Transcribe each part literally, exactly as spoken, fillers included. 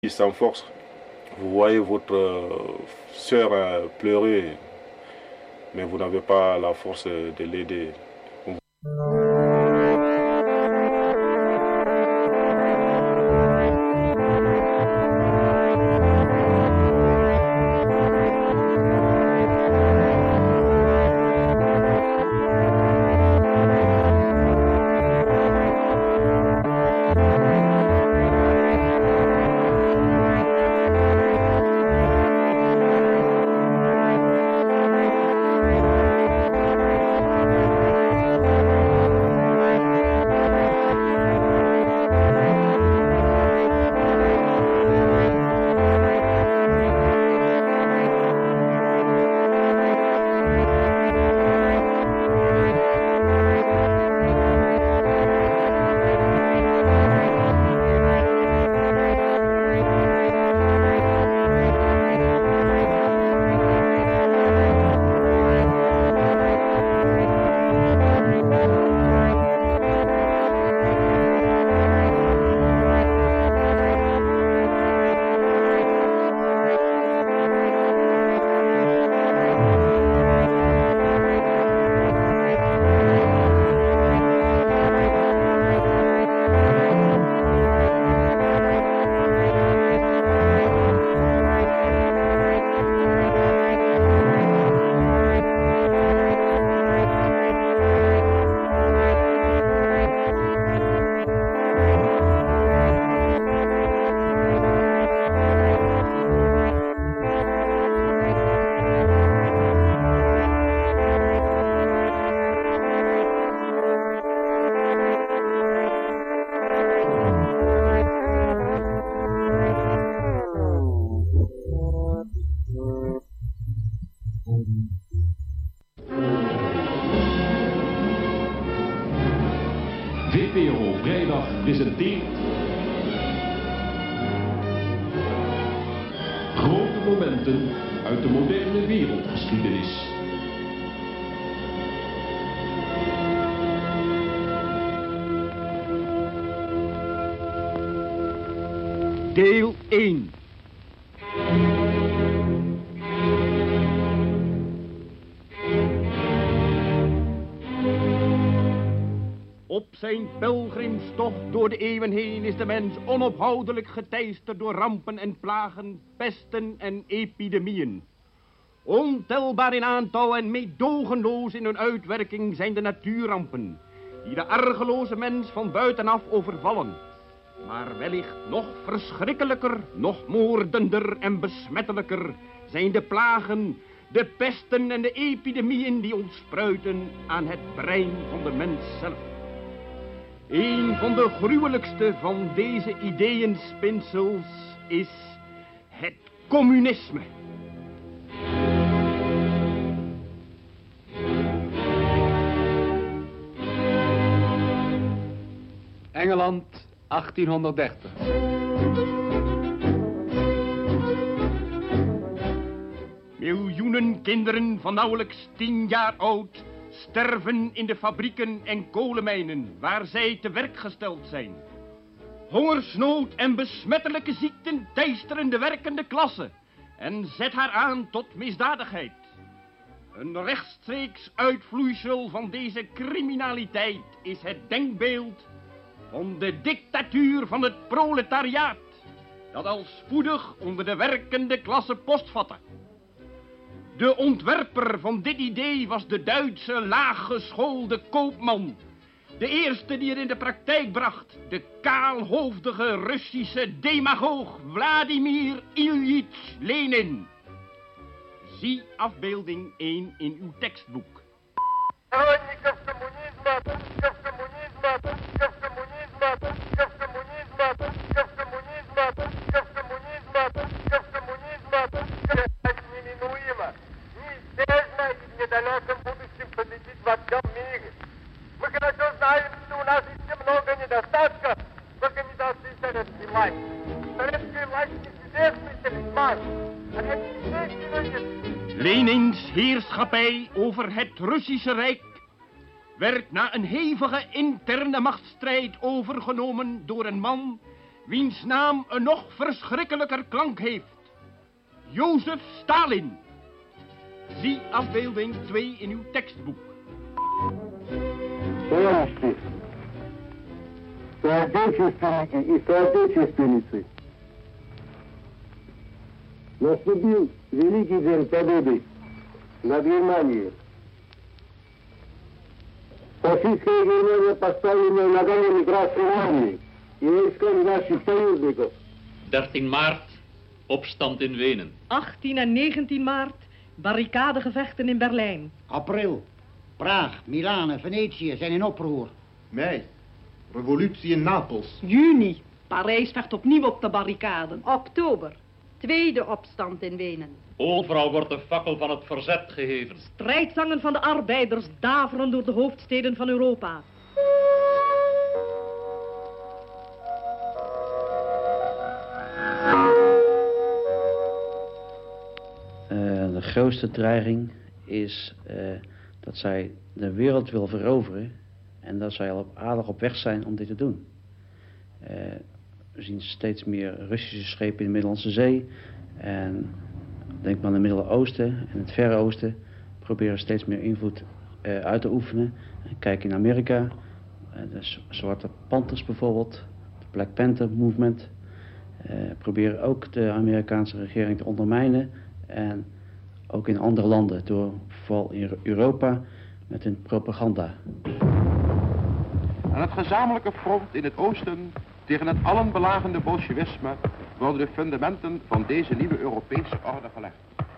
sans force. Vous voyez votre euh, sœur euh, pleurer, mais vous n'avez pas la force de l'aider. V P R O Vrijdag presenteert grote momenten uit de moderne wereldgeschiedenis. Deel één. Op zijn pelgrimstocht door de eeuwen heen is de mens onophoudelijk geteisterd door rampen en plagen, pesten en epidemieën. Ontelbaar in aantal en meedogenloos in hun uitwerking zijn de natuurrampen, die de argeloze mens van buitenaf overvallen. Maar wellicht nog verschrikkelijker, nog moordender en besmettelijker zijn de plagen, de pesten en de epidemieën die ontspruiten aan het brein van de mens zelf. Een van de gruwelijkste van deze ideeënspinsels is het communisme. Engeland, achttienhonderddertig. Miljoenen kinderen van nauwelijks tien jaar oud sterven in de fabrieken en kolenmijnen waar zij te werk gesteld zijn. Hongersnood en besmettelijke ziekten teisteren de werkende klasse en zet haar aan tot misdadigheid. Een rechtstreeks uitvloeisel van deze criminaliteit is het denkbeeld van de dictatuur van het proletariaat, dat al spoedig onder de werkende klasse postvatte. De ontwerper van dit idee was de Duitse laaggeschoolde koopman. De eerste die het in de praktijk bracht, de kaalhoofdige Russische demagoog Vladimir Iljitsch Lenin. Zie afbeelding één in uw tekstboek. Сторонников коммунизма, коммунизма, коммунизма, коммунизма, коммунизма, коммунизма, коммунизма, коммунизма, неминуемо, неизбежно и в недалеком будущем победить во всем мире. Мы хорошо знаем, что у нас еще много недостатков в организации советской власти. Советская власть неизвестный талисман. Она не Lenins heerschappij over het Russische Rijk werd na een hevige interne machtsstrijd overgenomen door een man wiens naam een nog verschrikkelijker klank heeft. Jozef Stalin. Zie afbeelding twee in uw tekstboek. Товарищи, соотечественники и соотечественницы, наступил великий день победы над Германией. Фашистская Германия поставлена на колени Красной Армии и войсками наших союзников. dertien maart, opstand in Wenen. achttien en negentien maart, barricadegevechten in Berlijn. April, Praag, Milaan en Venetië zijn in oproer. Mei, revolutie in Napels. Juni, Parijs vecht opnieuw op de barricaden. Oktober, tweede opstand in Wenen. Overal wordt de fakkel van het verzet geheven. Strijdzangen van de arbeiders daveren door de hoofdsteden van Europa. Uh, de grootste dreiging is uh, dat zij de wereld wil veroveren en dat zij al aardig op weg zijn om dit te doen. Uh, we zien steeds meer Russische schepen in de Middellandse Zee en denk maar aan het Midden-Oosten en het Verre Oosten proberen steeds meer invloed uh, uit te oefenen. En kijk in Amerika, uh, de Zwarte Panthers bijvoorbeeld, de Black Panther Movement, uh, proberen ook de Amerikaanse regering te ondermijnen. En ook in andere landen, door vooral in Europa met hun propaganda. Aan het gezamenlijke front in het oosten tegen het allen belagende bolsjewisme worden de fundamenten van deze nieuwe Europese orde gelegd.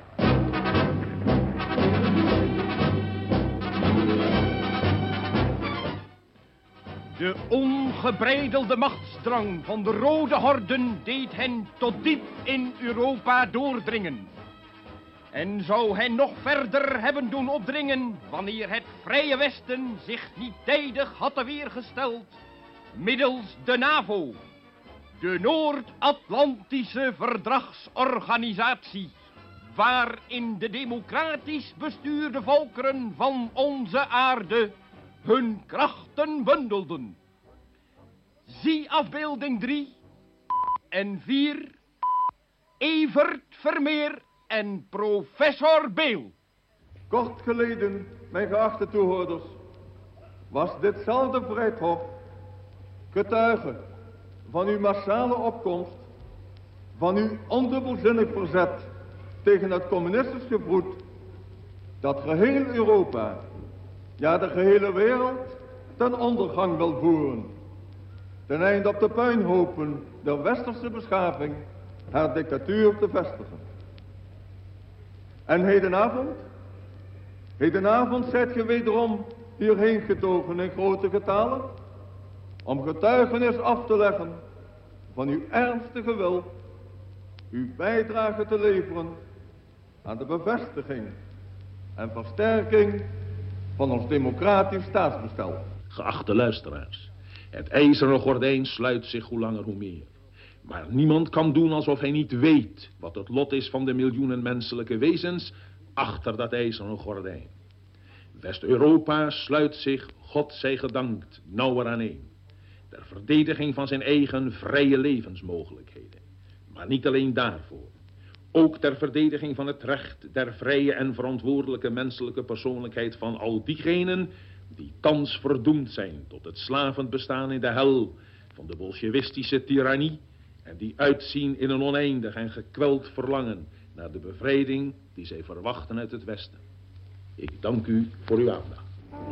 De ongebreidelde machtsdrang van de Rode Horden deed hen tot diep in Europa doordringen. En zou hen nog verder hebben doen opdringen wanneer het Vrije Westen zich niet tijdig had weergesteld middels de NAVO, de Noord-Atlantische Verdragsorganisatie, waarin de democratisch bestuurde volkeren van onze aarde hun krachten bundelden. Zie afbeelding drie en vier, Evert Vermeer en professor Beel. Kort geleden, mijn geachte toehoorders, was ditzelfde Vrijthof getuige van uw massale opkomst, van uw ondubbelzinnig verzet tegen het communistisch gebroed, dat geheel Europa, ja de gehele wereld, ten ondergang wil voeren, ten einde op de puinhopen der westerse beschaving haar dictatuur te vestigen. En hedenavond, hedenavond zijt ge wederom hierheen getogen in grote getalen, om getuigenis af te leggen van uw ernstige wil, uw bijdrage te leveren aan de bevestiging en versterking van ons democratisch staatsbestel. Geachte luisteraars, het ijzeren gordijn sluit zich hoe langer hoe meer. Maar niemand kan doen alsof hij niet weet wat het lot is van de miljoenen menselijke wezens achter dat ijzeren gordijn. West-Europa sluit zich, God zij gedankt, nauwer aaneen. Ter verdediging van zijn eigen vrije levensmogelijkheden. Maar niet alleen daarvoor. Ook ter verdediging van het recht der vrije en verantwoordelijke menselijke persoonlijkheid van al diegenen die thans verdoemd zijn tot het slavend bestaan in de hel van de bolsjewistische tirannie en die uitzien in een oneindig en gekweld verlangen naar de bevrijding die zij verwachten uit het Westen. Ik dank u voor uw aandacht.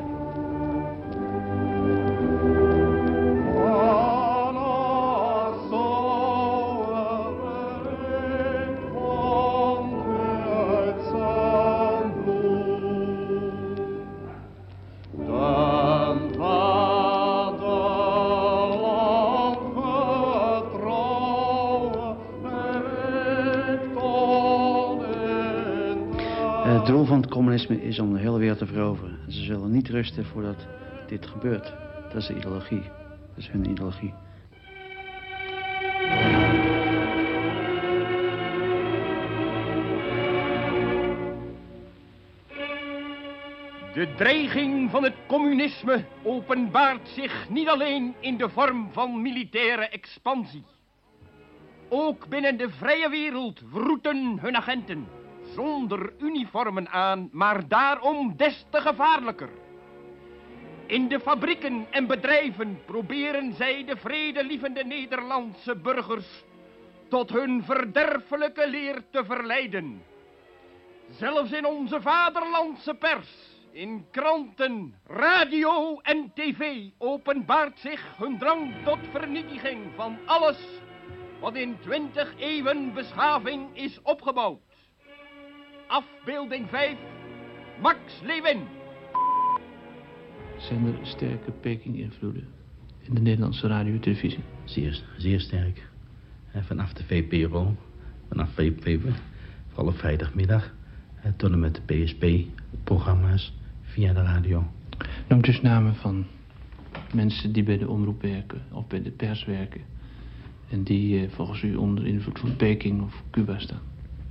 Het doel van het communisme is om de hele wereld te veroveren. Ze zullen niet rusten voordat dit gebeurt. Dat is de ideologie. Dat is hun ideologie. De dreiging van het communisme openbaart zich niet alleen in de vorm van militaire expansie. Ook binnen de vrije wereld wroeten hun agenten, zonder uniformen aan, maar daarom des te gevaarlijker. In de fabrieken en bedrijven proberen zij de vredelievende Nederlandse burgers tot hun verderfelijke leer te verleiden. Zelfs in onze vaderlandse pers, in kranten, radio en tv openbaart zich hun drang tot vernietiging van alles wat in twintig eeuwen beschaving is opgebouwd. Afbeelding vijf, Max Lewin. Zijn er sterke Peking-invloeden in de Nederlandse radio en televisie? Zeer, zeer sterk. Vanaf de V P R O, vanaf V P R O, vooral op vrijdagmiddag, tot en met de P S P-programma's via de radio. Noem dus namen van mensen die bij de omroep werken of bij de pers werken en die eh, volgens u onder invloed van Peking of Cuba staan.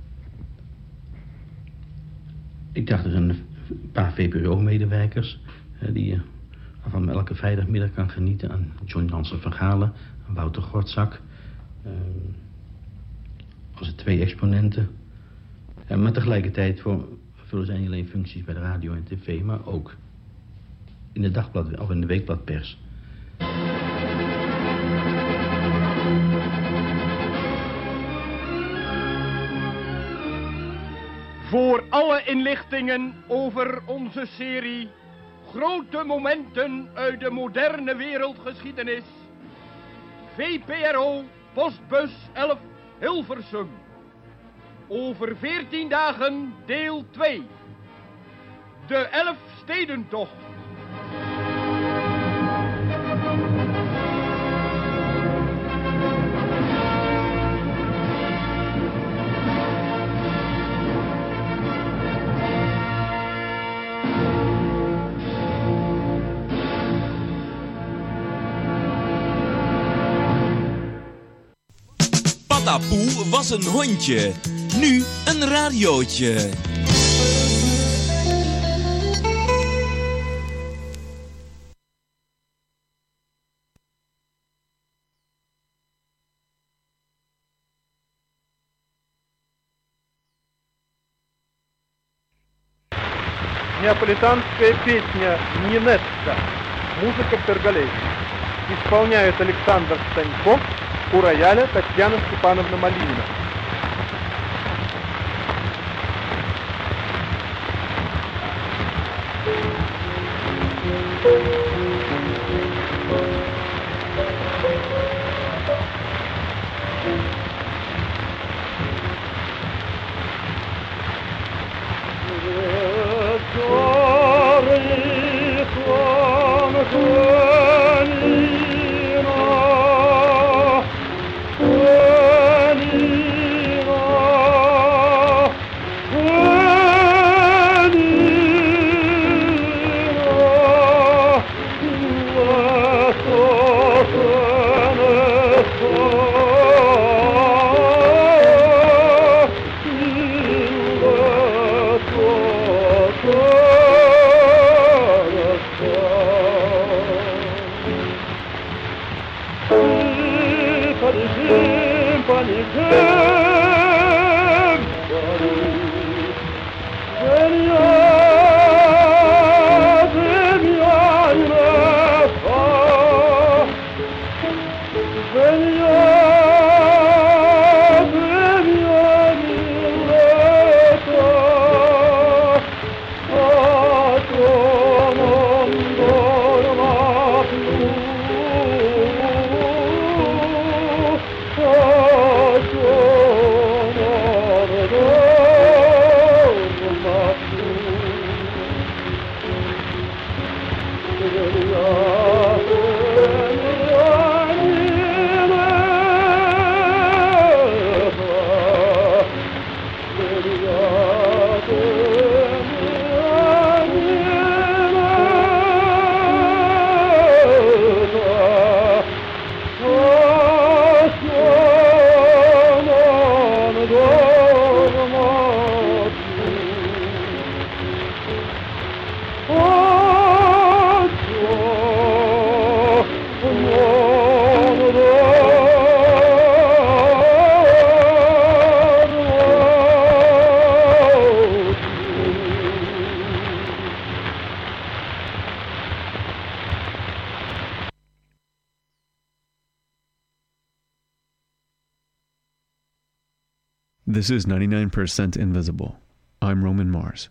Ik dacht er een paar V P R O-medewerkers die je van elke vrijdagmiddag kan genieten aan John Jansen van Galen, aan Wouter Gortzak. Uh, als twee exponenten. Ja, maar tegelijkertijd voor, vullen zij niet alleen functies bij de radio en tv, maar ook in de dagblad of in de weekbladpers. Voor alle inlichtingen over onze serie Grote Momenten uit de moderne wereldgeschiedenis, V P R O, postbus elf, Hilversum. Over veertien dagen, deel twee. De Elfstedentocht. Patapoe was een hondje, nu een radiootje. Неаполитанская песня «Нинетта». Музыка Перголей. Исполняют Александр Станьков, у рояля Татьяна Степановна Малинина. This is ninety-nine percent Invisible. I'm Roman Mars.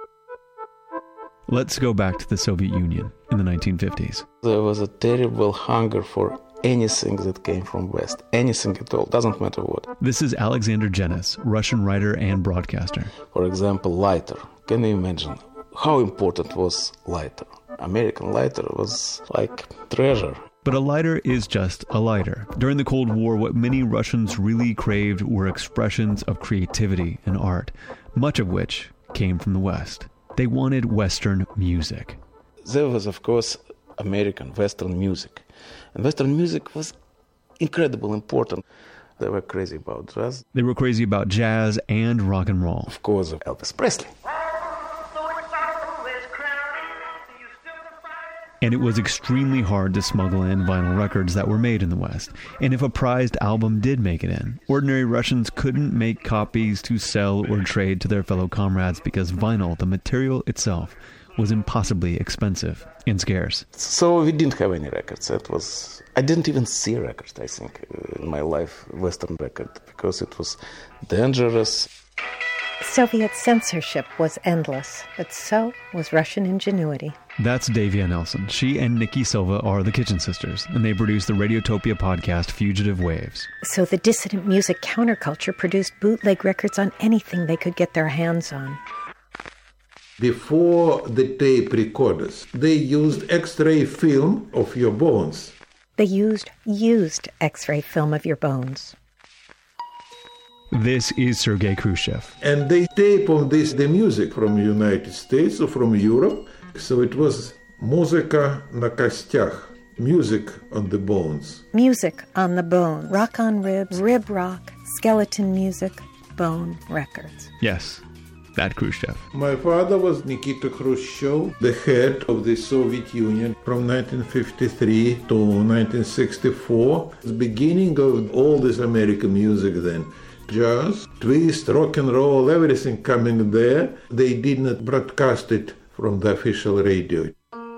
Let's go back to the Soviet Union in the nineteen fifties. There was a terrible hunger for anything that came from West. Anything at all. Doesn't matter what. This is Alexander Jenis, Russian writer and broadcaster. For example, lighter. Can you imagine how important was lighter? American lighter was like treasure. But a lighter is just a lighter. During the Cold War, what many Russians really craved were expressions of creativity and art, much of which came from the West. They wanted Western music. There was, of course, American Western music. And Western music was incredibly important. They were crazy about jazz. They were crazy about jazz and rock and roll. Of course, Elvis Presley. And it was extremely hard to smuggle in vinyl records that were made in the West. And if a prized album did make it in, ordinary Russians couldn't make copies to sell or trade to their fellow comrades because vinyl, the material itself, was impossibly expensive and scarce. So we didn't have any records. It was, I didn't even see records, I think, in my life, Western record, because it was dangerous. Soviet censorship was endless, but so was Russian ingenuity. That's Davia Nelson. She and Nikki Silva are the Kitchen Sisters, and they produce the Radiotopia podcast Fugitive Waves. So the dissident music counterculture produced bootleg records on anything they could get their hands on. Before the tape recorders, they used X-ray film of your bones. They used used X-ray film of your bones. This is Sergei Khrushchev. And they tape on this the music from the United States or from Europe. So it was muzika na kostях, music on the bones. Music on the bone, rock on ribs, rib rock, skeleton music, bone records. Yes, that Khrushchev. My father was Nikita Khrushchev, the head of the Soviet Union from nineteen fifty-three to nineteen sixty-four. The beginning of all this American music then. Jazz, twist, rock and roll, everything coming there. They did not broadcast it from the official radio.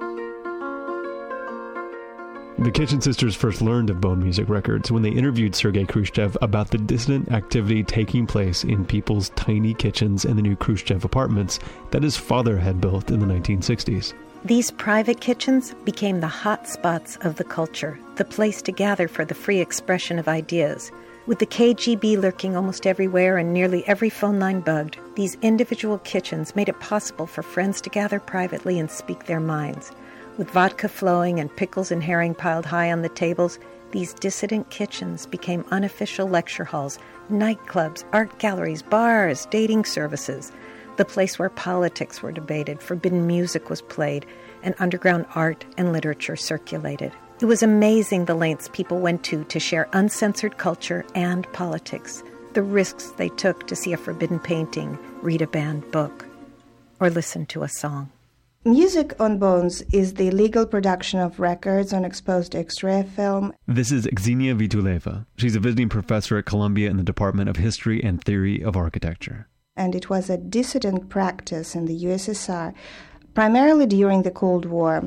The Kitchen Sisters first learned of bone music records when they interviewed Sergei Khrushchev about the dissident activity taking place in people's tiny kitchens in the new Khrushchev apartments that his father had built in the nineteen sixties. These private kitchens became the hot spots of the culture, the place to gather for the free expression of ideas. With the K G B lurking almost everywhere and nearly every phone line bugged, these individual kitchens made it possible for friends to gather privately and speak their minds. With vodka flowing and pickles and herring piled high on the tables, these dissident kitchens became unofficial lecture halls, nightclubs, art galleries, bars, dating services, the place where politics were debated, forbidden music was played, and underground art and literature circulated. It was amazing the lengths people went to to share uncensored culture and politics, the risks they took to see a forbidden painting, read a banned book, or listen to a song. Music on Bones is the legal production of records on exposed X-ray film. This is Xenia Vituleva. She's a visiting professor at Columbia in the Department of History and Theory of Architecture. And it was a dissident practice in the U S S R, primarily during the Cold War.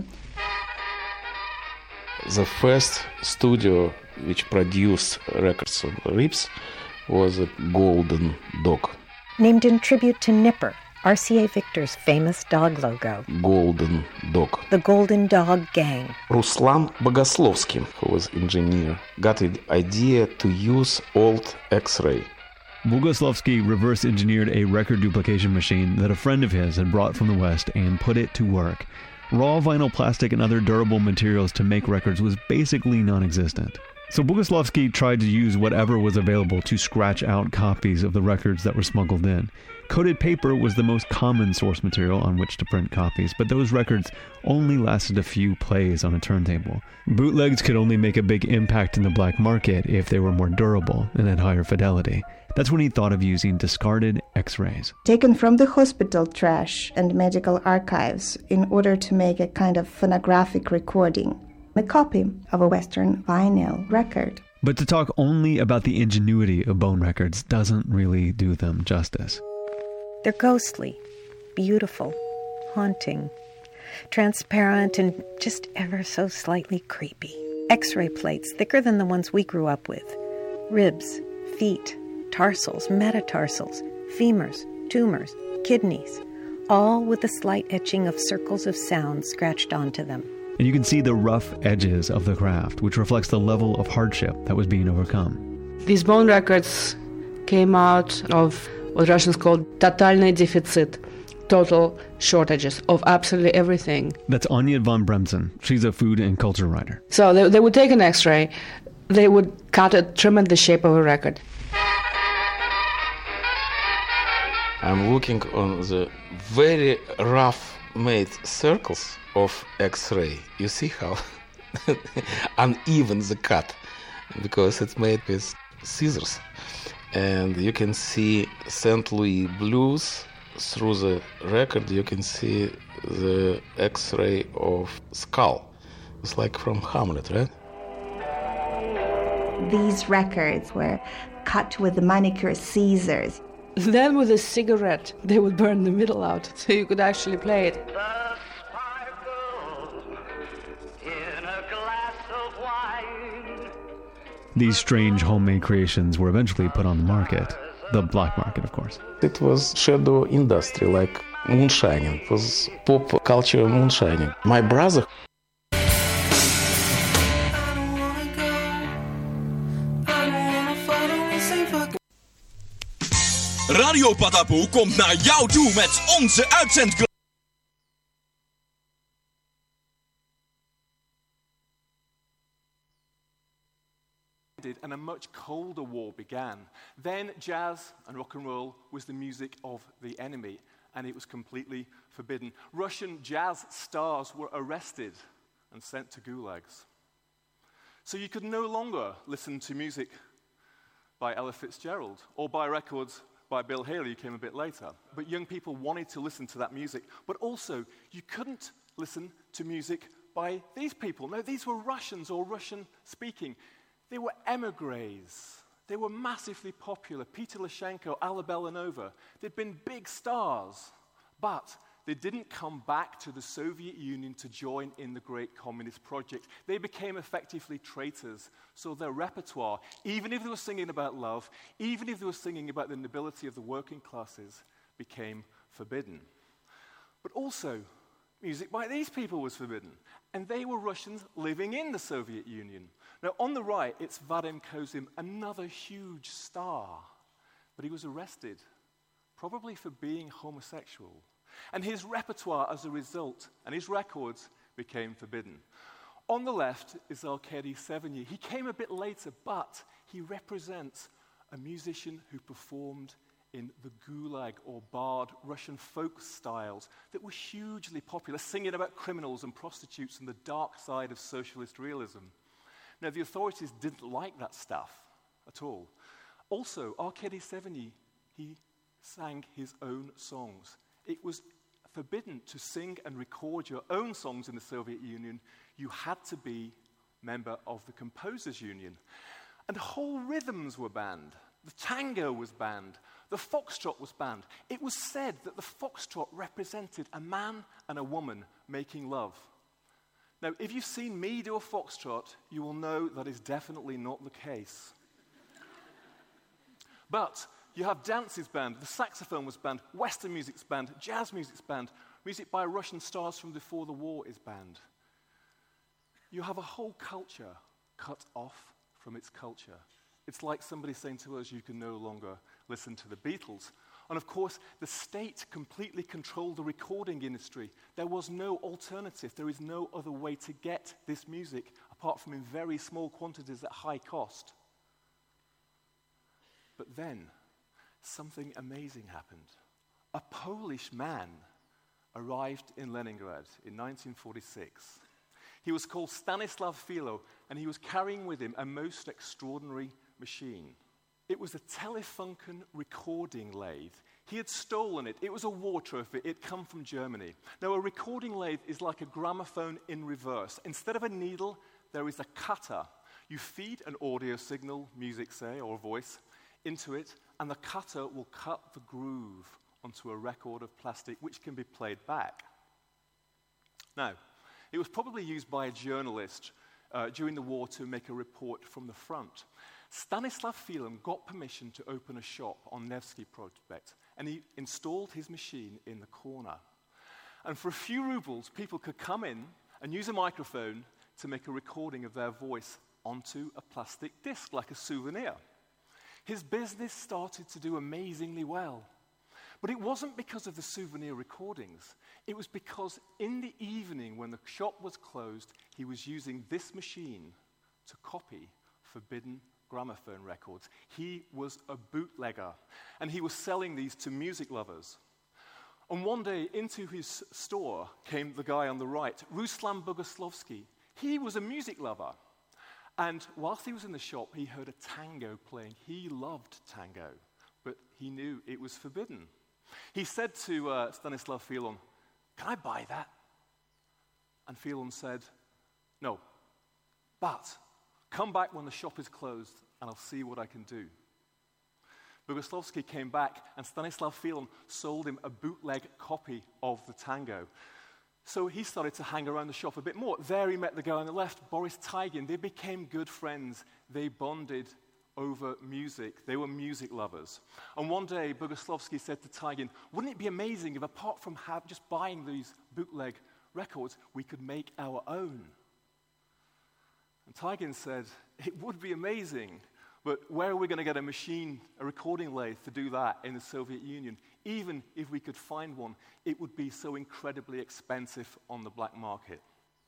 The first studio which produced records on ribs was a Golden Dog. Named in tribute to Nipper, R C A Victor's famous dog logo. Golden Dog. The Golden Dog Gang. Ruslan Bogoslovsky, who was engineer, got the idea to use old X-ray. Bogoslovsky reverse engineered a record duplication machine that a friend of his had brought from the West and put it to work. Raw vinyl plastic and other durable materials to make records was basically non-existent. So Bogoslovsky tried to use whatever was available to scratch out copies of the records that were smuggled in. Coated paper was the most common source material on which to print copies, but those records only lasted a few plays on a turntable. Bootlegs could only make a big impact in the black market if they were more durable and had higher fidelity. That's when he thought of using discarded X-rays. Taken from the hospital trash and medical archives in order to make a kind of phonographic recording, a copy of a Western vinyl record. But to talk only about the ingenuity of bone records doesn't really do them justice. They're ghostly, beautiful, haunting, transparent, and just ever so slightly creepy. X-ray plates thicker than the ones we grew up with. Ribs, feet, tarsals, metatarsals, femurs, tumors, kidneys, all with a slight etching of circles of sound scratched onto them. And you can see the rough edges of the craft, which reflects the level of hardship that was being overcome. These bone records came out of what Russians call totальный дефицит, total shortages of absolutely everything. That's Anya von Bremsen. She's a food and culture writer. So they, they would take an x-ray, they would cut it, trim it the shape of a record. I'm looking on the very rough made circles of X-ray. You see how uneven the cut, because it's made with scissors. And you can see Saint Louis blues through the record. You can see the X-ray of skull. It's like from Hamlet, right? These records were cut with the manicure scissors. Then with a cigarette, they would burn the middle out, so you could actually play it. These strange homemade creations were eventually put on the market. The black market, of course. It was shadow industry, like moonshining. It was pop culture moonshining. My brother... Radio Patapoe komt naar jou toe met onze uitzendklok. And a much colder war began. Then jazz and rock and roll was the music of the enemy, and it was completely forbidden. Russian jazz stars were arrested and sent to gulags. So you could no longer listen to music by Ella Fitzgerald or buy records by Bill Haley, who came a bit later. But young people wanted to listen to that music. But also, you couldn't listen to music by these people. No, these were Russians or Russian-speaking. They were emigres. They were massively popular. Peter Lashenko, Alla Belanova. They'd been big stars. But they didn't come back to the Soviet Union to join in the great communist project. They became effectively traitors. So their repertoire, even if they were singing about love, even if they were singing about the nobility of the working classes, became forbidden. But also, music by these people was forbidden. And they were Russians living in the Soviet Union. Now, on the right, it's Vadim Kozim, another huge star. But he was arrested, probably for being homosexual. And his repertoire, as a result, and his records became forbidden. On the left is Arkady Severnyi. He came a bit later, but he represents a musician who performed in the gulag or barred Russian folk styles that were hugely popular, singing about criminals and prostitutes and the dark side of socialist realism. Now, the authorities didn't like that stuff at all. Also, Arkady Severnyi, he sang his own songs. It was forbidden to sing and record your own songs in the Soviet Union. You had to be a member of the Composers Union. And whole rhythms were banned. The tango was banned. The foxtrot was banned. It was said that the foxtrot represented a man and a woman making love. Now, if you've seen me do a foxtrot, you will know that is definitely not the case. But you have dances banned, the saxophone was banned, Western music's banned, jazz music's banned, music by Russian stars from before the war is banned. You have a whole culture cut off from its culture. It's like somebody saying to us, you can no longer listen to the Beatles. And of course, the state completely controlled the recording industry. There was no alternative. There is no other way to get this music apart from in very small quantities at high cost. But then, something amazing happened. A Polish man arrived in Leningrad in nineteen forty-six. He was called Stanislav Filo, and he was carrying with him a most extraordinary machine. It was a Telefunken recording lathe. He had stolen it. It was a war trophy. It had come from Germany. Now, a recording lathe is like a gramophone in reverse. Instead of a needle, there is a cutter. You feed an audio signal, music say, or voice, into it, and the cutter will cut the groove onto a record of plastic, which can be played back. Now, it was probably used by a journalist uh, during the war to make a report from the front. Stanislav Filon got permission to open a shop on Nevsky Prospect, and he installed his machine in the corner. And for a few rubles, people could come in and use a microphone to make a recording of their voice onto a plastic disc, like a souvenir. His business started to do amazingly well. But it wasn't because of the souvenir recordings. It was because in the evening, when the shop was closed, he was using this machine to copy forbidden gramophone records. He was a bootlegger, and he was selling these to music lovers. And one day, into his store came the guy on the right, Ruslan Bogoslovsky. He was a music lover. And whilst he was in the shop, he heard a tango playing. He loved tango, but he knew it was forbidden. He said to uh, Stanislav Filon, "Can I buy that?" And Filon said, "No, but come back when the shop is closed, and I'll see what I can do." Bogoslovsky came back, and Stanislav Filon sold him a bootleg copy of the tango. So he started to hang around the shop a bit more. There he met the guy on the left, Boris Taigin. They became good friends. They bonded over music. They were music lovers. And one day, Bogoslovsky said to Taigin, "Wouldn't it be amazing if apart from have, just buying these bootleg records, we could make our own?" And Taigin said, "It would be amazing, but where are we going to get a machine, a recording lathe to do that in the Soviet Union? Even if we could find one, it would be so incredibly expensive on the black market."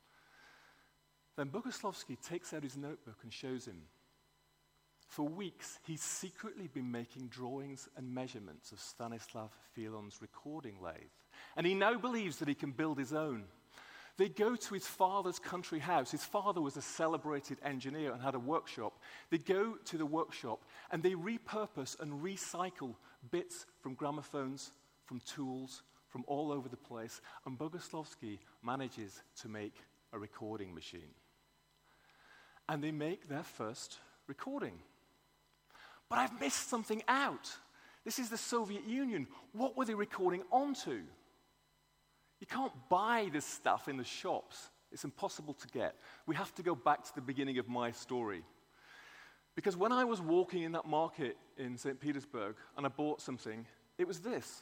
Then Bogoslovsky takes out his notebook and shows him. For weeks, he's secretly been making drawings and measurements of Stanislav Filon's recording lathe. And he now believes that he can build his own. They go to his father's country house. His father was a celebrated engineer and had a workshop. They go to the workshop and they repurpose and recycle bits from gramophones, from tools, from all over the place. And Bogoslovsky manages to make a recording machine. And they make their first recording. But I've missed something out. This is the Soviet Union. What were they recording onto? You can't buy this stuff in the shops. It's impossible to get. We have to go back to the beginning of my story. Because when I was walking in that market in Saint Petersburg and I bought something, it was this.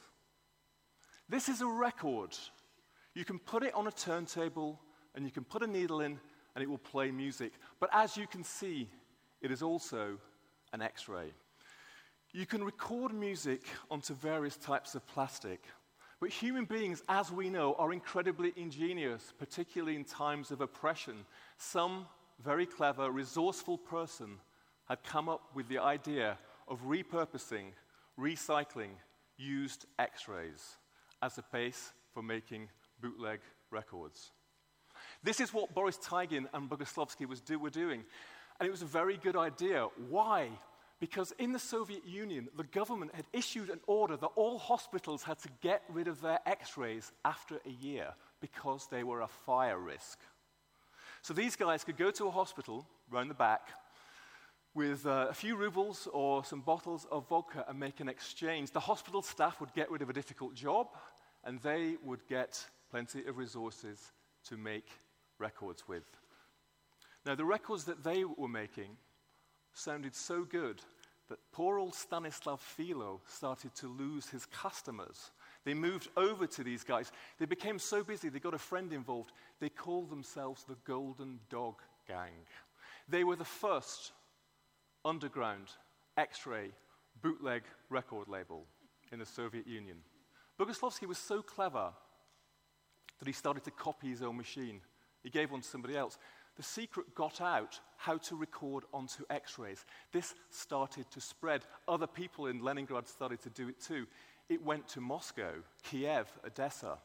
This is a record. You can put it on a turntable and you can put a needle in and it will play music. But as you can see, it is also an X-ray. You can record music onto various types of plastic. But human beings, as we know, are incredibly ingenious, particularly in times of oppression. Some very clever, resourceful person had come up with the idea of repurposing, recycling used X-rays as a base for making bootleg records. This is what Boris Taigin and Bogoslovsky was do, were doing. And it was a very good idea. Why? Because in the Soviet Union, the government had issued an order that all hospitals had to get rid of their X-rays after a year because they were a fire risk. So these guys could go to a hospital round the back with uh, a few rubles or some bottles of vodka and make an exchange. The hospital staff would get rid of a difficult job, and they would get plenty of resources to make records with. Now, the records that they were making sounded so good that poor old Stanislav Filon started to lose his customers. They moved over to these guys. They became so busy, they got a friend involved. They called themselves the Golden Dog Gang. They were the first underground X-ray bootleg record label in the Soviet Union. Bogoslovsky was so clever that he started to copy his own machine. He gave one to somebody else. The secret got out how to record onto X-rays. This started to spread. Other people in Leningrad started to do it too. It went to Moscow, Kiev, Odessa.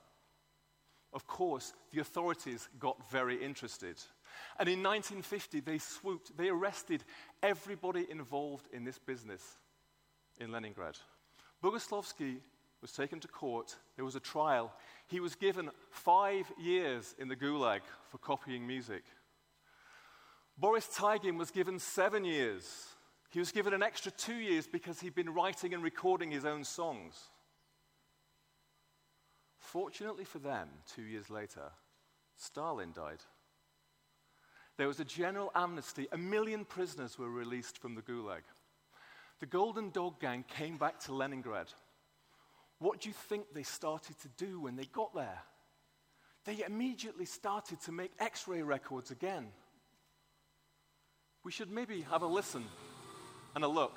Of course, the authorities got very interested. And in nineteen fifty, they swooped, they arrested everybody involved in this business in Leningrad. Bogoslovsky was taken to court. There was a trial. He was given five years in the Gulag for copying music. Boris Taigin was given seven years. He was given an extra two years because he'd been writing and recording his own songs. Fortunately for them, two years later, Stalin died. There was a general amnesty. A million prisoners were released from the Gulag. The Golden Dog Gang came back to Leningrad. What do you think they started to do when they got there? They immediately started to make X-ray records again. We should maybe have a listen and a look.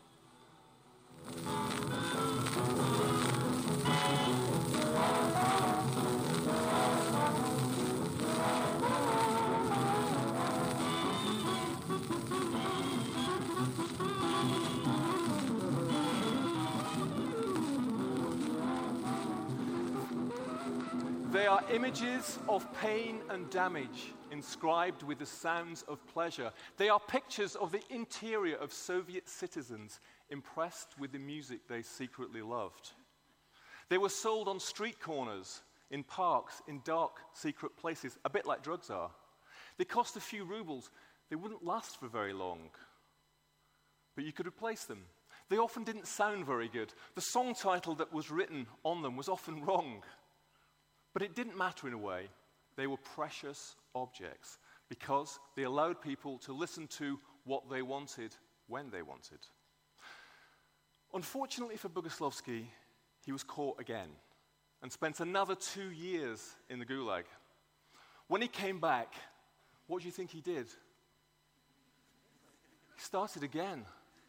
They are images of pain and damage inscribed with the sounds of pleasure. They are pictures of the interior of Soviet citizens impressed with the music they secretly loved. They were sold on street corners, in parks, in dark, secret places, a bit like drugs are. They cost a few rubles. They wouldn't last for very long. But you could replace them. They often didn't sound very good. The song title that was written on them was often wrong. But it didn't matter in a way. They were precious objects because they allowed people to listen to what they wanted when they wanted. Unfortunately for Boguslavsky, he was caught again and spent another two years in the Gulag. When he came back, what do you think he did? He started again.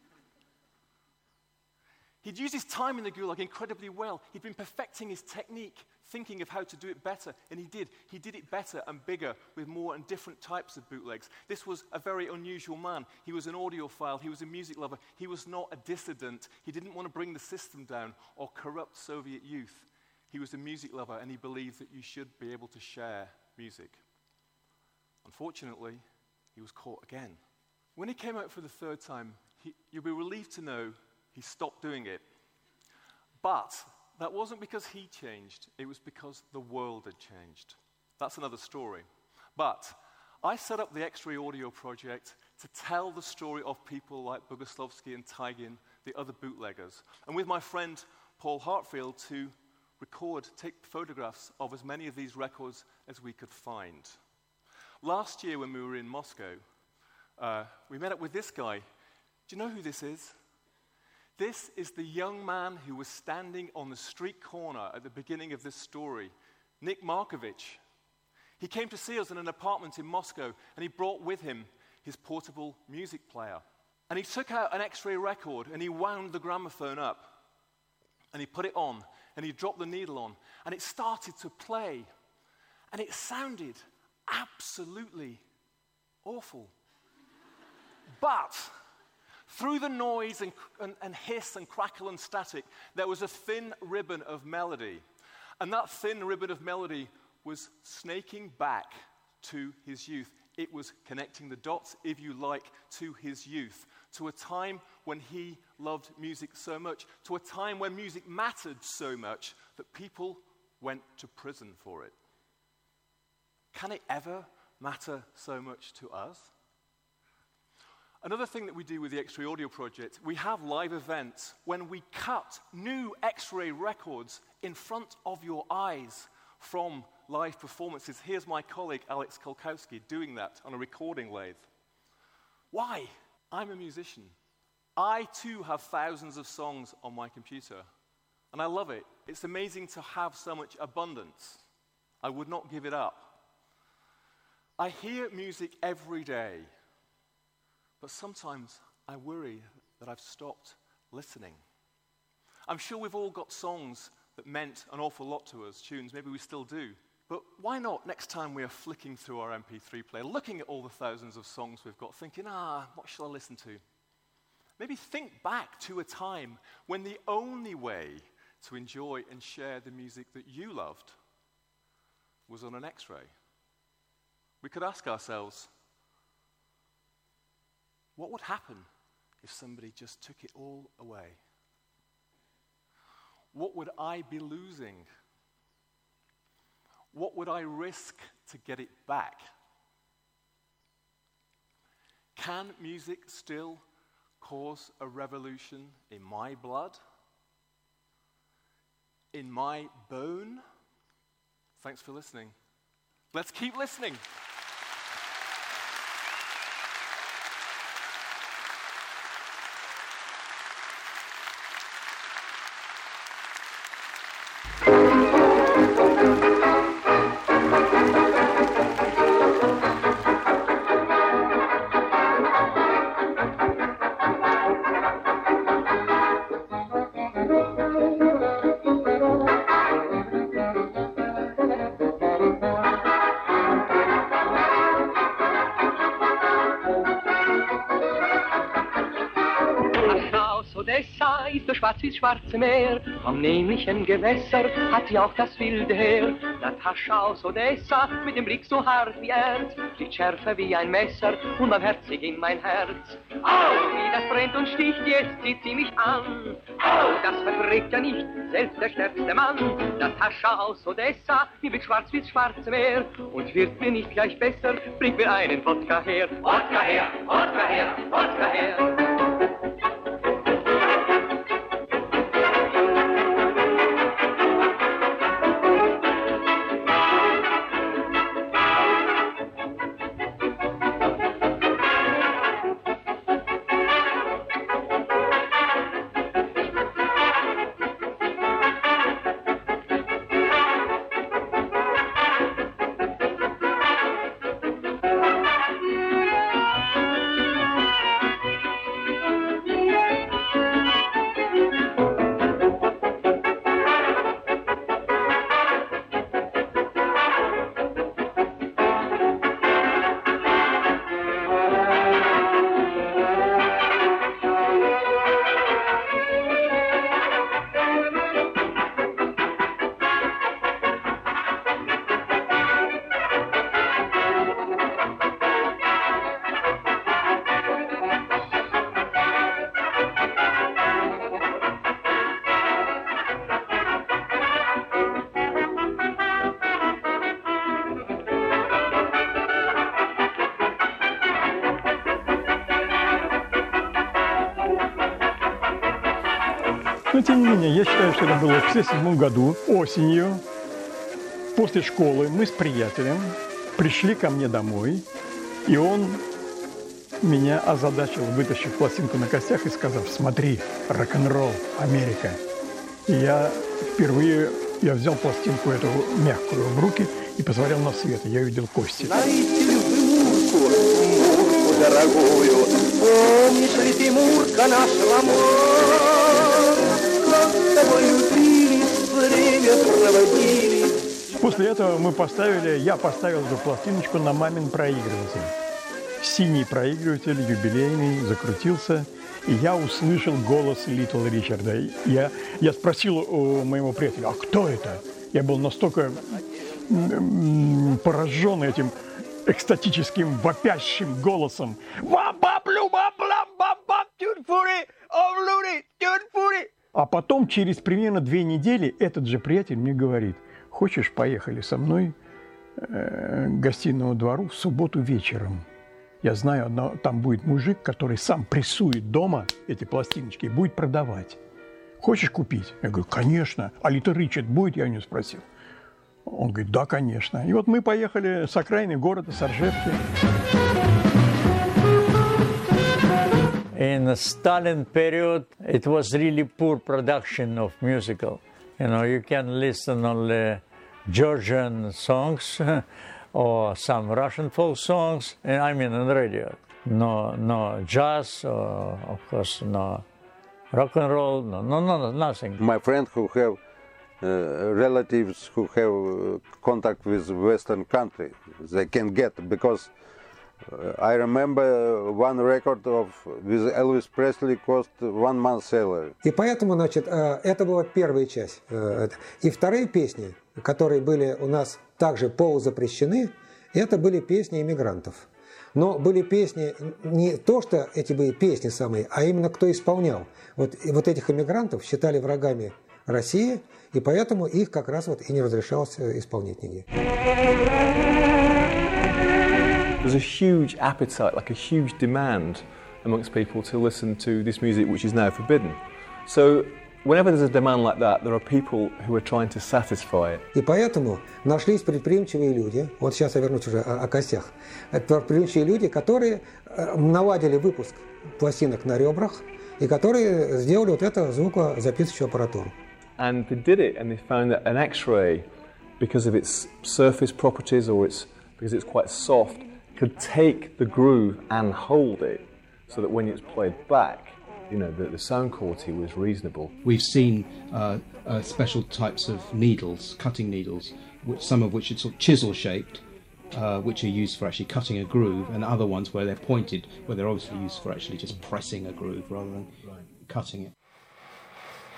He'd used his time in the Gulag incredibly well. He'd been perfecting his technique, thinking of how to do it better, and he did. He did it better and bigger with more and different types of bootlegs. This was a very unusual man. He was an audiophile. He was a music lover. He was not a dissident. He didn't want to bring the system down or corrupt Soviet youth. He was a music lover, and he believed that you should be able to share music. Unfortunately, he was caught again. When he came out for the third time, he, you'll be relieved to know he stopped doing it. But that wasn't because he changed. It was because the world had changed. That's another story. But I set up the X-Ray Audio Project to tell the story of people like Boguslavsky and Taygin, the other bootleggers, and with my friend Paul Hartfield to record, take photographs of as many of these records as we could find. Last year when we were in Moscow, uh, we met up with this guy. Do you know who this is? This is the young man who was standing on the street corner at the beginning of this story, Nick Markovich. He came to see us in an apartment in Moscow, and he brought with him his portable music player. And he took out an X-ray record, and he wound the gramophone up, and he put it on, and he dropped the needle on, and it started to play, and it sounded absolutely awful. But through the noise and, and, and hiss and crackle and static, there was a thin ribbon of melody. And that thin ribbon of melody was snaking back to his youth. It was connecting the dots, if you like, to his youth, to a time when he loved music so much, to a time when music mattered so much that people went to prison for it. Can it ever matter so much to us? Another thing that we do with the X-Ray Audio Project, we have live events when we cut new X-ray records in front of your eyes from live performances. Here's my colleague Alex Kolkowski doing that on a recording lathe. Why? I'm a musician. I too have thousands of songs on my computer, and I love it. It's amazing to have so much abundance. I would not give it up. I hear music every day. But sometimes I worry that I've stopped listening. I'm sure we've all got songs that meant an awful lot to us, tunes, maybe we still do. But why not next time we are flicking through our M P three player, looking at all the thousands of songs we've got, thinking, ah, what shall I listen to? Maybe think back to a time when the only way to enjoy and share the music that you loved was on an X-ray. We could ask ourselves, what would happen if somebody just took it all away? What would I be losing? What would I risk to get it back? Can music still cause a revolution in my blood? In my bone? Thanks for listening. Let's keep listening. schwarz wie das schwarze Meer. Am nämlichen Gewässer hat sie auch das wilde Heer. Natascha aus Odessa, mit dem Blick so hart wie Erz, sticht schärfer wie ein Messer, unbarmherzig in mein Herz. Au, wie das brennt und sticht, jetzt zieht sie mich an. Au, das verträgt ja nicht, selbst der stärkste Mann. Natascha aus Odessa, mir wird schwarz wie das schwarze Meer. Und wird mir nicht gleich besser, bringt mir einen Wodka her. Wodka her, Wodka her, Wodka her. Но, тем не менее, я считаю, что это было в тысяча девятьсот шестьдесят седьмом году, осенью, после школы. Мы с приятелем пришли ко мне домой, и он меня озадачил, вытащив пластинку на костях и сказав: смотри, рок-н-ролл, Америка. И я впервые, я взял пластинку эту мягкую в руки и посмотрел на свет, и я увидел кости. Знаете ли вы Мурку, Мурку дорогую, помнишь ли ты, Мурка, наш роман? Как с тобой любили, время проводили. После этого мы поставили, я поставил эту пластиночку на мамин проигрыватель. Синий проигрыватель, юбилейный, закрутился, и я услышал голос Литл Ричарда. Я, я спросил у моего приятеля: а кто это? Я был настолько поражен этим экстатическим, вопящим голосом. А потом, через примерно две недели, этот же приятель мне говорит: хочешь, поехали со мной э, к гостиному двору в субботу вечером? Я знаю, одно, там будет мужик, который сам прессует дома эти пластиночки и будет продавать. Хочешь купить? Я говорю: конечно. А Литл Ричард будет? Я у него спросил. Он говорит: да, конечно. И вот мы поехали с окраины города, с Ржевки. In the Stalin period, it was really poor production of musical. You know, you can listen only Georgian songs or some Russian folk songs, and I mean on the radio. No, no jazz, or of course no rock and roll, no, no, no, nothing. My friends who have uh, relatives who have uh, contact with Western country, they can get, because uh, I remember one record of with Elvis Presley cost one month salary. И поэтому, значит, это была первая часть. И вторые песни, которые были у нас также полузапрещены, это были песни иммигрантов. Но были песни, не то, что эти были песни самые, а именно кто исполнял. Вот, и вот этих иммигрантов считали врагами России, и поэтому их как раз вот и не разрешалось исполнять нигде. There's a huge appetite, like a huge demand amongst people to listen to this music which is now forbidden. So whenever there's a demand like that, there are people who are trying to satisfy it. И поэтому нашлись предприимчивые люди, вот сейчас я вернусь уже о, о костях, это предприимчивые люди, которые наладили выпуск пластинок на ребрах и которые сделали вот эту звукозаписывающую аппаратуру. And they did it, and they found that an X-ray, because of its surface properties or its because it's quite soft, could take the groove and hold it, so that when it's played back, you know, the, the sound quality was reasonable. We've seen uh, uh, special types of needles, cutting needles, which some of which are sort of chisel-shaped, uh, which are used for actually cutting a groove, and other ones where they're pointed, where they're obviously used for actually just pressing a groove rather than cutting it.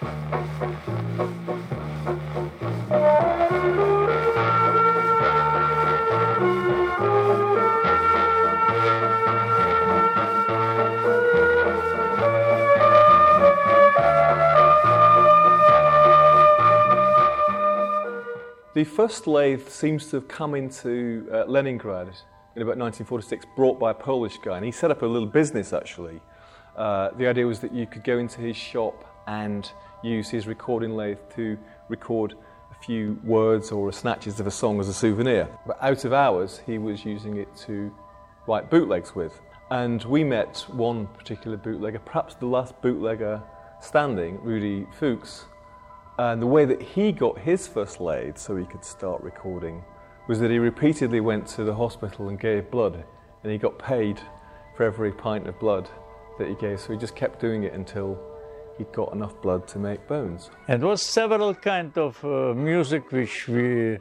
The first lathe seems to have come into uh, Leningrad in about nineteen forty-six, brought by a Polish guy, and he set up a little business actually. Uh, the idea was that you could go into his shop and use his recording lathe to record a few words or snatches of a song as a souvenir. But out of hours, he was using it to write bootlegs with. And we met one particular bootlegger, perhaps the last bootlegger standing, Rudy Fuchs. And the way that he got his first lathe so he could start recording was that he repeatedly went to the hospital and gave blood, and he got paid for every pint of blood that he gave, so he just kept doing it until he'd got enough blood to make bones. It was several kind of uh, music which we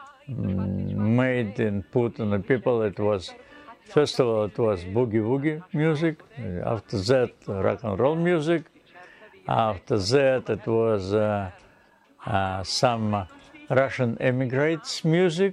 mm, made and put on the people. It was, first of all, it was boogie-woogie music, after that rock and roll music, after that it was uh, uh, some Russian emigrants music,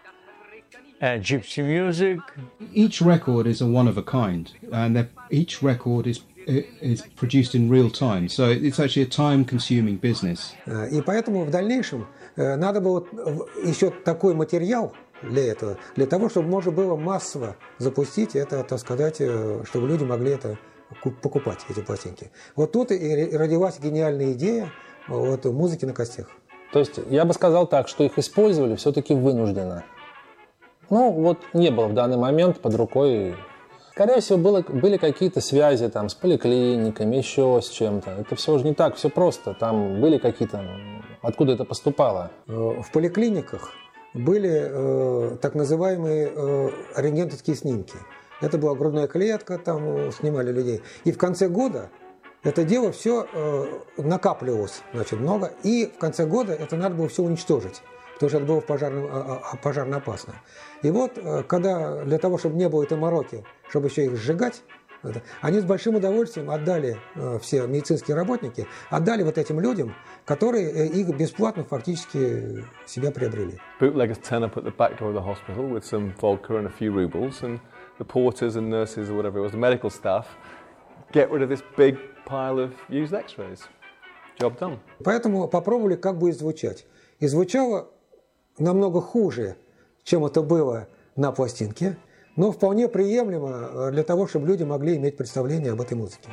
uh, gypsy music. Each record is a one of a kind, and each record is is produced in real time, so it's actually a time-consuming business. И поэтому в дальнейшем надо было еще такой материал для этого, для того, чтобы можно было массово запустить это, так сказать, чтобы люди могли это покупать, эти пластинки. Вот тут и родилась гениальная идея вот, музыки на костях. То есть я бы сказал так, что их использовали все-таки вынужденно. Ну, вот не было в данный момент под рукой. Скорее всего, было, были какие-то связи там с поликлиниками, еще с чем-то. Это все же не так, все просто. Там были какие-то... Откуда это поступало? В поликлиниках были э, так называемые э, рентгеновские снимки. Это была грудная клетка, там снимали людей. И в конце года это дело все э, накапливалось, значит, много. И в конце года это надо было все уничтожить, потому что это было пожарно, пожарно опасно. И вот, когда для того, чтобы не было этой мороки, чтобы еще их сжигать, они с большим удовольствием отдали, все медицинские работники, отдали вот этим людям, которые их бесплатно фактически себя приобрели. Bootleggers turn up at the back door of the hospital with some vodka and a few rubles, and the porters and nurses or whatever it was, the medical staff, get rid of this big pile of used x-rays. Job done. Поэтому попробовали, как будет звучать. И звучало намного хуже, чем это было на пластинке, но вполне приемлемо для того, чтобы люди могли иметь представление об этой музыке.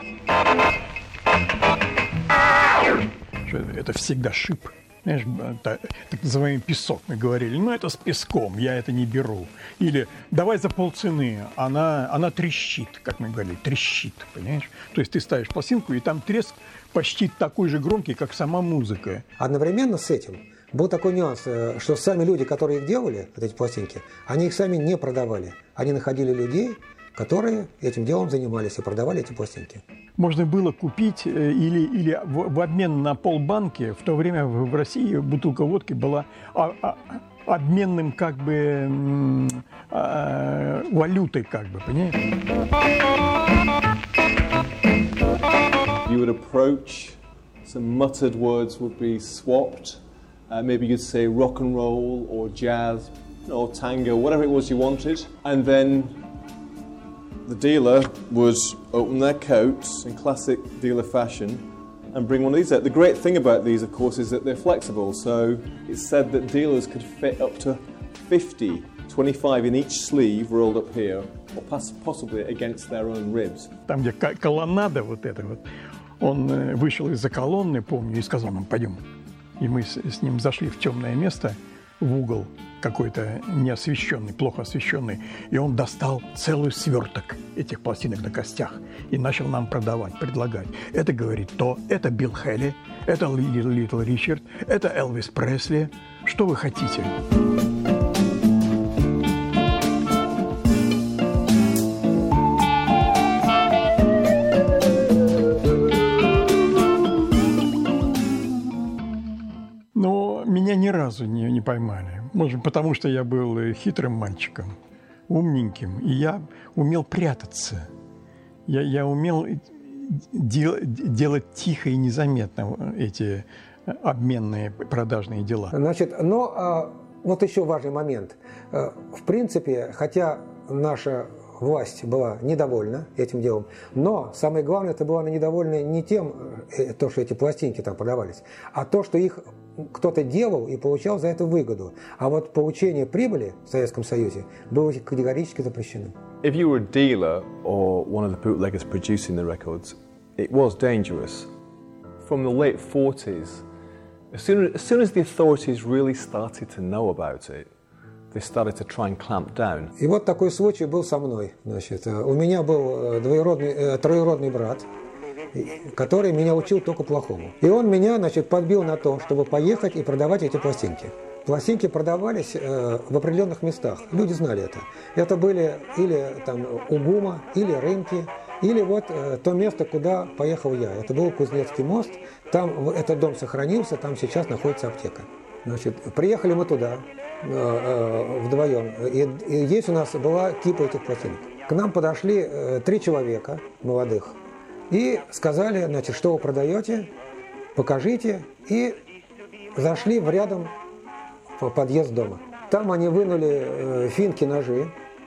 Это всегда шип. Знаешь, так называемый песок, мы говорили, ну это с песком, я это не беру. Или давай за полцены, она, она трещит, как мы говорили, трещит, понимаешь? То есть ты ставишь пластинку, и там треск почти такой же громкий, как сама музыка. Одновременно с этим был такой нюанс, что сами люди, которые их делали, вот эти пластинки, они их сами не продавали. Они находили людей, которые этим делом занимались и продавали эти пластинки. Можно было купить или, или в, в обмен на полбанки, в то время в, в России бутылка водки была а, а, обменным как бы а, валютой, как бы, понимаешь? You would approach, some muttered words would be swapped. Uh, maybe you'd say rock and roll or jazz or tango, whatever it was you wanted. And then the dealer would open their coat in classic dealer fashion and bring one of these out. The great thing about these, of course, is that they're flexible. So it's said that dealers could fit up to fifty, twenty-five in each sleeve rolled up here, or possibly against their own ribs. Там, где колоннада вот эта вот, он вышел из-за колонны, помню, и сказал нам, пойдем. И мы с, с ним зашли в темное место, в угол какой-то неосвещенный, плохо освещенный, и он достал целый сверток этих пластинок на костях и начал нам продавать, предлагать. Это, говорит, то, это Билл Хелли, это Литл Ричард, это Элвис Пресли. Что вы хотите? Меня ни разу не, не поймали. Может, потому что я был хитрым мальчиком, умненьким, и я умел прятаться. Я, я умел дел, делать тихо и незаметно эти обменные продажные дела. Значит, но а, вот еще важный момент. В принципе, хотя наша власть была недовольна этим делом, но самое главное, это была она недовольна не тем, то, что эти пластинки там продавались, а то, что их кто-то делал и получал за это выгоду. А вот получение прибыли в Советском Союзе было категорически запрещено. If you were a dealer or one of the bootleggers producing the records, it was dangerous. From the late forties, as soon as, as soon as the authorities really started to know about it, they started to try and clamp down. И вот такой случай был со мной. Значит, у меня был двоюродный, троюродный брат, который меня учил только плохому. И он меня, значит, подбил на то, чтобы поехать и продавать эти пластинки. Пластинки продавались э, в определенных местах. Люди знали это. Это были или там УГУМа, или рынки, или вот э, то место, куда поехал я. Это был Кузнецкий мост. Там этот дом сохранился, там сейчас находится аптека. Значит, приехали мы туда э, э, вдвоем. И, и здесь у нас была кипа этих пластинок. К нам подошли э, три человека молодых и сказали, значит, что вы продаете, покажите. И зашли в рядом в подъезд дома. Там они вынули э, финки, ножи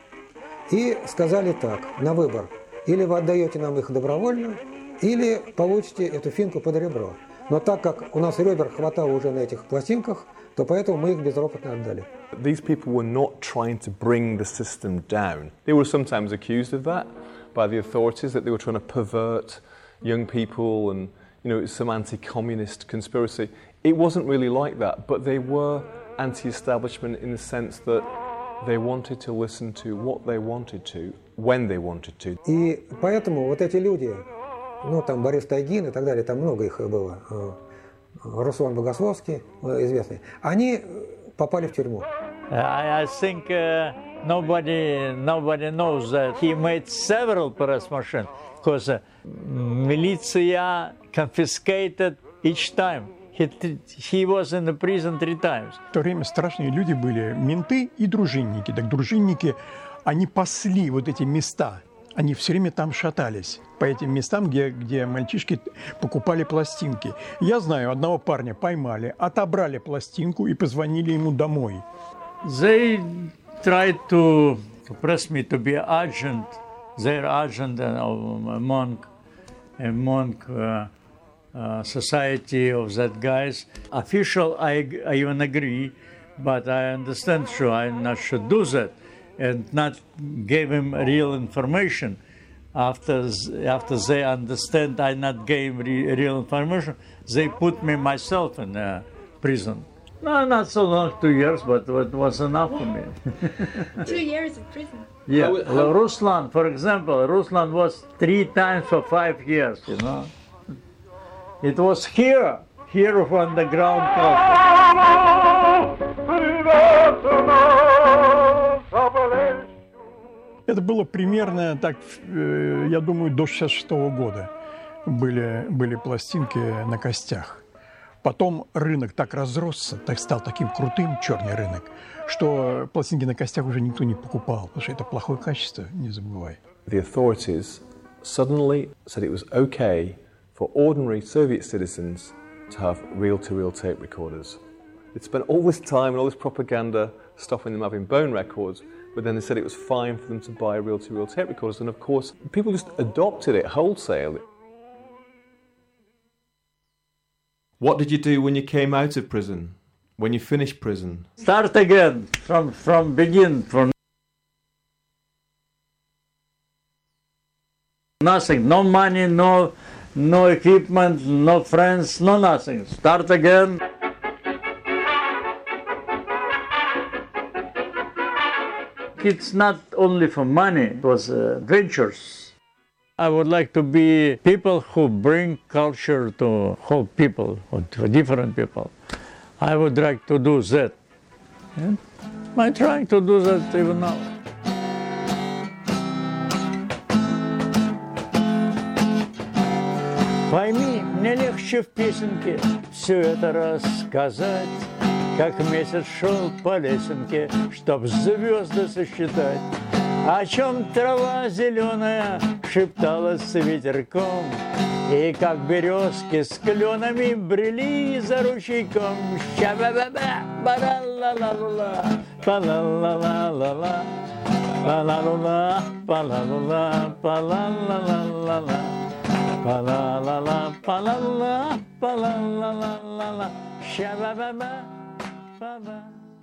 и сказали так, на выбор. Или вы отдаете нам их добровольно, или получите эту финку под ребро. Но так как у нас ребер хватало уже на этих пластинках, то поэтому мы их безропотно отдали. These people were not trying to bring the system down. They were sometimes accused of that by the authorities, that they were trying to pervert young people and, you know, some anti-communist conspiracy. It wasn't really like that, but they were anti-establishment in the sense that they wanted to listen to what they wanted to, when they wanted to. И поэтому вот эти люди, ну там Борис Тайгин и так далее, там много их было, Руслан Богословский, известный, они попали в тюрьму. I, I think uh, nobody nobody knows that he made several press machines because uh, militia confiscated each time. He, he was in the prison three times. В то время страшные люди были менты и дружинники. Так дружинники, они пасли вот эти места. Они все время там шатались по этим местам, где, где мальчишки покупали пластинки. Я знаю, одного парня поймали, отобрали пластинку и позвонили ему домой. They tried to, to press me to be agent, their agent among, among uh, uh, society of that guys. Official, I, I even agree, but I understand, sure, I not should do that. And not give him real information. After after they understand I not gave re, real information, they put me myself in uh, prison. No, not so long, two years, but it was enough for me. Two years in prison? Yeah, well, Ruslan, for example, Ruslan was three times for five years, you know. It was here, here on the ground Это было примерно так, я думаю, до шестьдесят шестого года были, были пластинки на костях. Потом рынок так разросся, так стал таким крутым, черный рынок, что пластинки на костях уже никто не покупал, потому что это плохое качество, не забывай. The authorities suddenly said it was okay for ordinary Soviet citizens to have reel-to-reel tape recorders. They'd spent all this time and all this propaganda stopping them having bone records, but then they said it was fine for them to buy reel-to-reel tape recorders, and of course, people just adopted it wholesale. What did you do when you came out of prison? When you finished prison? Start again, from, from begin, from nothing, no money, no, no equipment, no friends, no nothing. Start again. It's not only for money, it was uh, adventures. I would like to be people who bring culture to whole people, or to different people. I would like to do that. And I'm trying to do that even now. Пойми, мне легче в песенке все это рассказать, как месяц шел по лесенке, чтоб звезды сосчитать. о чем трава зеленая шепталась с ветерком, и как березки с кленами брели за ручейком. Ща-ба-ба-ба, ба-ла-ла-ла-ла, па-ла-ла-ла-ла-ла, па-ла-ла-ла, па-ла-ла-ла, па-ла-ла-ла-ла-ла, па-ла-ла-ла, па-ла-ла, па-ла-ла-ла-ла-ла, ща-ба-ба-ба, па-ба.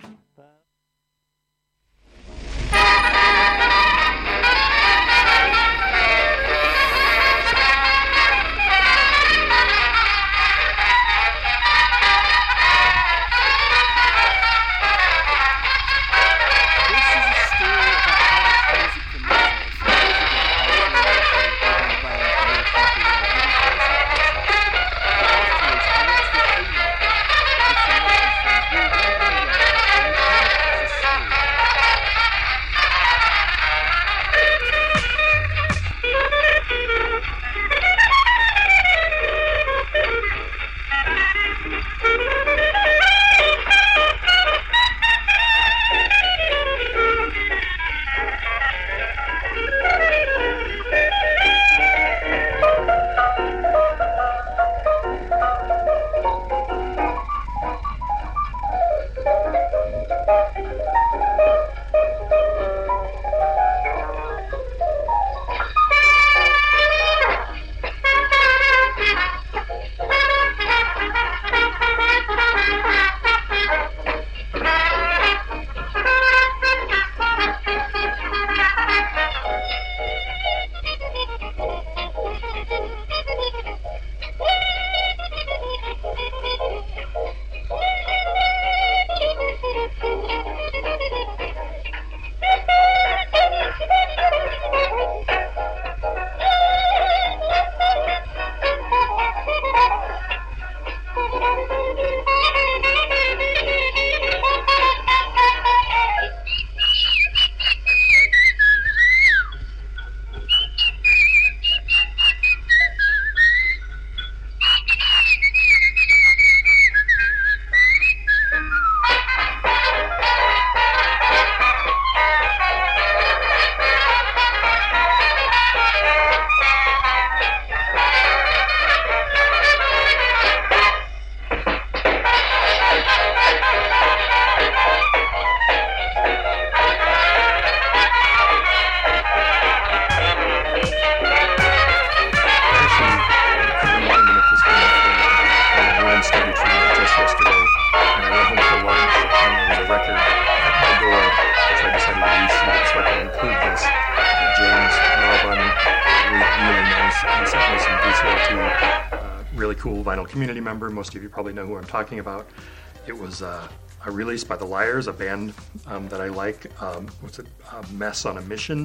Community member. Most of you probably know who I'm talking about. It was uh, a release by The Liars, a band um, that I like. Um, what's it? A Mess on a Mission.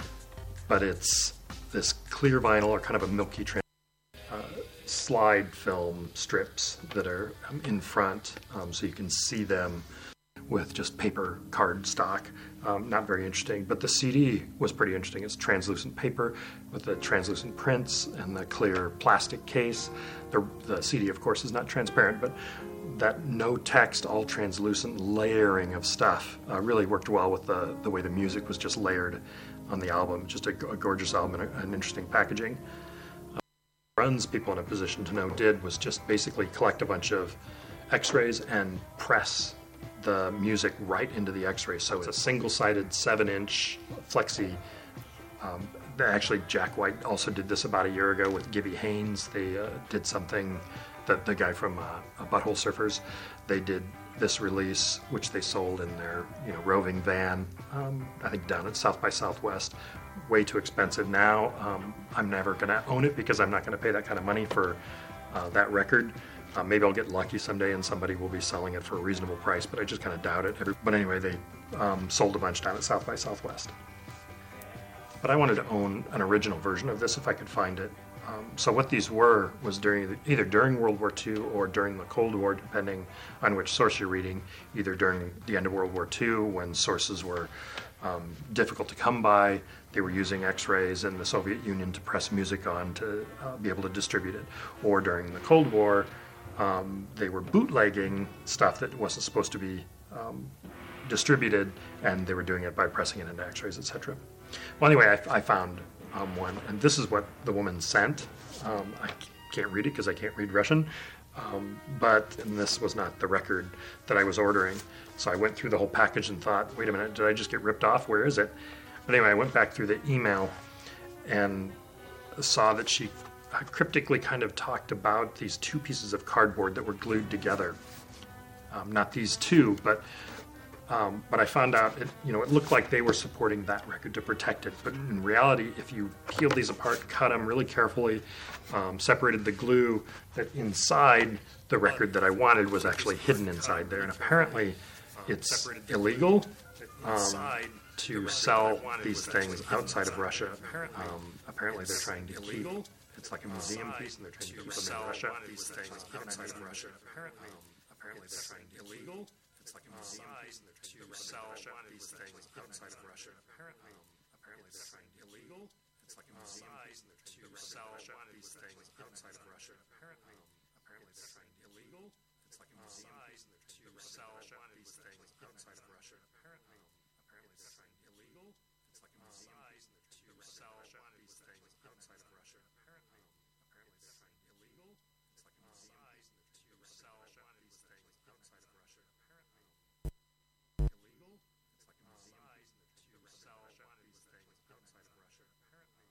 But it's this clear vinyl or kind of a milky trans uh, slide film strips that are um, in front, um, so you can see them with just paper card stock. Um, not very interesting, but the C D was pretty interesting. It's translucent paper with the translucent prints and the clear plastic case. The, the C D, of course, is not transparent, but that no text, all translucent layering of stuff uh, really worked well with the, the way the music was just layered on the album. Just a, a gorgeous album and a, an interesting packaging. Uh, runs people in a position to know did was just basically collect a bunch of x-rays and press the music right into the x-rays. So it's a single-sided seven-inch flexi. Um, actually, Jack White also did this about a year ago with Gibby Haynes. They uh, did something, that the guy from uh, Butthole Surfers, they did this release, which they sold in their you know roving van, um, I think down at South by Southwest. Way too expensive now. Um, I'm never going to own it because I'm not going to pay that kind of money for uh, that record. Uh, maybe I'll get lucky someday and somebody will be selling it for a reasonable price, but I just kind of doubt it. But anyway, they um, sold a bunch down at South by Southwest. But I wanted to own an original version of this if I could find it. Um, so what these were was during the, either during World War Two or during the Cold War, depending on which source you're reading, either during the end of World War Two when sources were um, difficult to come by. They were using x-rays in the Soviet Union to press music on to uh, be able to distribute it. Or during the Cold War, um, they were bootlegging stuff that wasn't supposed to be um, distributed, and they were doing it by pressing it into x-rays, et cetera. Well, anyway, I, I found um, one, and this is what the woman sent. Um, I can't read it because I can't read Russian, um, but and this was not the record that I was ordering. So I went through the whole package and thought, wait a minute, did I just get ripped off? Where is it? But anyway, I went back through the email and saw that she cryptically kind of talked about these two pieces of cardboard that were glued together. Um, not these two, but um, but I found out it, you know, it looked like they were supporting that record to protect it. But in reality, if you peeled these apart, cut them really carefully, um, separated the glue, that inside the record that I wanted was actually hidden inside there. And apparently, it's illegal um, to sell these things outside of Russia. Um, apparently, they're trying to keep. It's like a museum piece, and they're trying to keep them in Russia. These things outside of Russia. Apparently, apparently they're trying to illegal. It's like a museum piece, and they're trying to sell these things outside of Russia. Apparently, apparently they're trying to illegal. It's like a museum piece, and they're trying to sell these things outside of Russia. Apparently, apparently they're trying to illegal. It's like a museum piece, and they're trying to sell these things outside of Russia. Apparently, apparently they're trying to illegal. It's like a museum piece, and they're trying to sell these things outside of Russia. Apparently, apparently they're trying to illegal. It's like a museum piece, and they're trying to sell these things outside of Russia. Apparently, illegal. It's like a museum piece, and they're trying to sell these things outside of Russia. Apparently.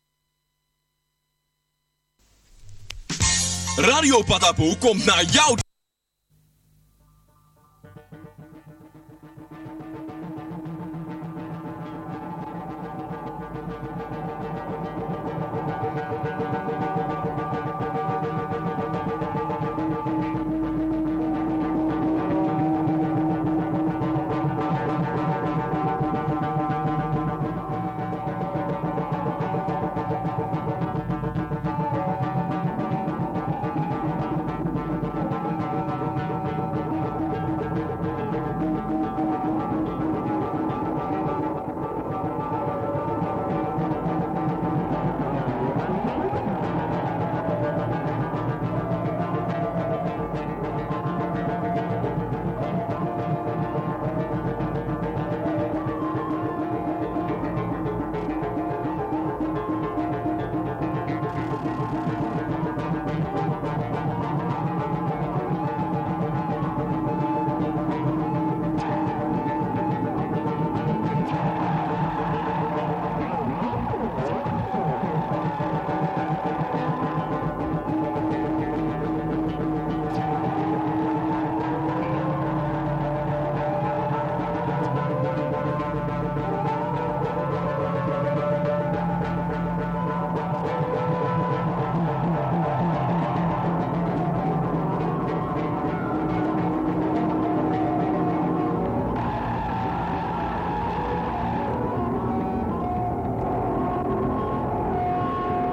Radio Patapoe komt naar jou.